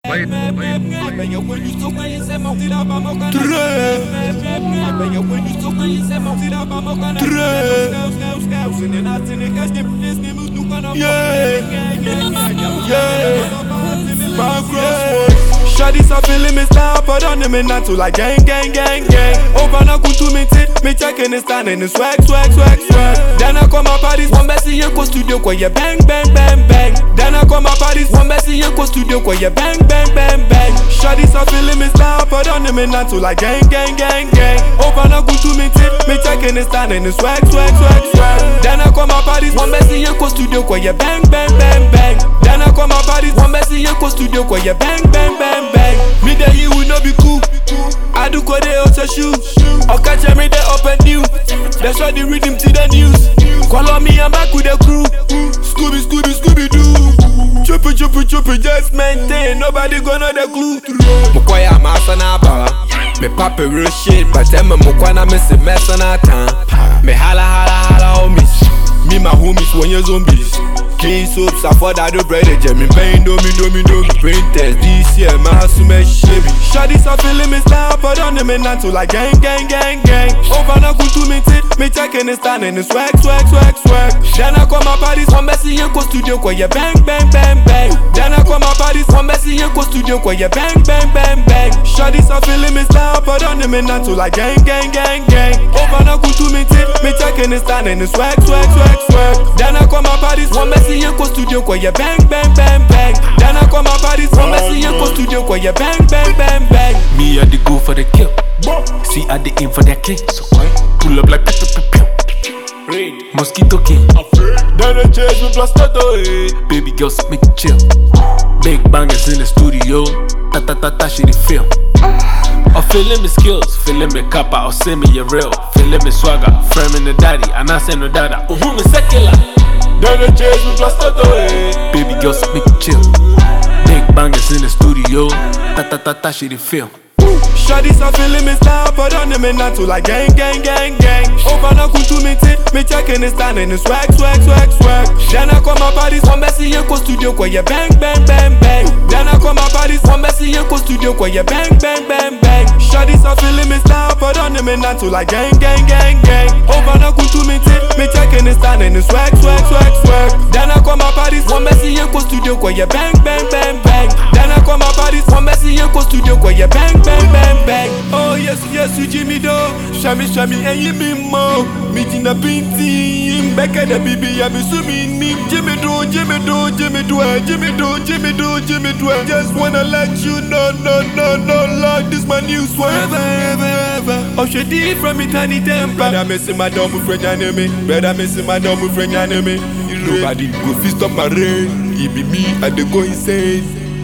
Shawty's a feeling me style, but on them not to like gang. Over na kuntu me checking and standing and swag. Then I come my parties, one Bessie and studio kwa ye bang. Then I come my parties, one Bessie and studio kwa ye bang. Shawty's a feeling me style, but on them not to like gang. Over na kuntu me checking and standing and swag. Then I come my parties, one Bessie and studio kwa ye bang. Then I come my parties, one Bessie and studio kwa ye bang. Me that you will not be cool. I do code out a shoe. Or catch me there up and new. That's why the rhythm to the news. Call on me, I'm back with the crew. Scooby Doo. Choppy, just maintain. Nobody gonna the glue. Mukwaya masana bala. Me papa real shit, but tell me mukwana miss a mess on our time. Me hala homies. Me my homies when you zombies. Clean soaps, I thought I do bread, Jimmy Pain, do me, brain test, this year, my house me shabby. Shawty's a feeling me style, but on them not to like gang. Over na kuntu me checking and standing and swag. Then I come my parties, one Bessie and studio kwa ye bang. Then I come my parties, one Bessie and studio kwa ye bang. Shawty's a feeling me style, but on them not to like gang. Over na kuntu me checking and standing and swag. Then I come my parties, one Bessie and studio kwa ye bang. Then I come my parties, one Bessie and studio kwa ye bang. Me I the go for the kill. See I the aim for the click. So pull up like pew. Mosquito king. Then I chase me plus toto. Baby girls make it chill. Big bangers in the studio. Ta she the film. I'm feeling me skills, feeling me kappa, or send me your real. Feeling me swagger, framing the daddy, and I send no dada. Me secular. Then I chase me plus toto. Baby girls make it chill. Big bangers in the studio. Ta she the film. Shawty's a feeling me style, but on them not to like gang. Over na kuntu me checking and standing and swag. Then I come my parties, one Bessie and studio kwa ye bang. Then I come my parties, one Bessie and studio kwa ye bang. Shawty's a feeling me style, but on them not to like gang. Over na kuntu me checking and standing and swag. Then I come my parties, one Bessie and studio kwa ye bang. Then I come my parties, one Bessie and studio kwa ye bang. Oh yes, you Jimmy do. Shami and you me mo. Meeting the painting. Back at the baby, I'm assuming me. Jimmy do. Just wanna let you know, no, like this my news forever. Oh, she did from eternity. Brother missing my dumb friend enemy. Nobody go fist up my rain. It be me and they go insane.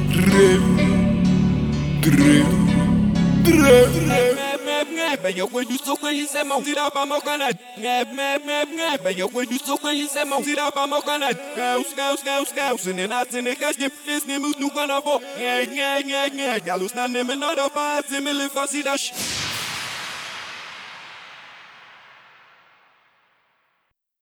Ben yo when you so when you say mon tira pa mo canad. Ben yo when you so when you say mon tira pa mo canad. Scouse and not in the cash this name is no gonna go. Galus na name another part, similar for see that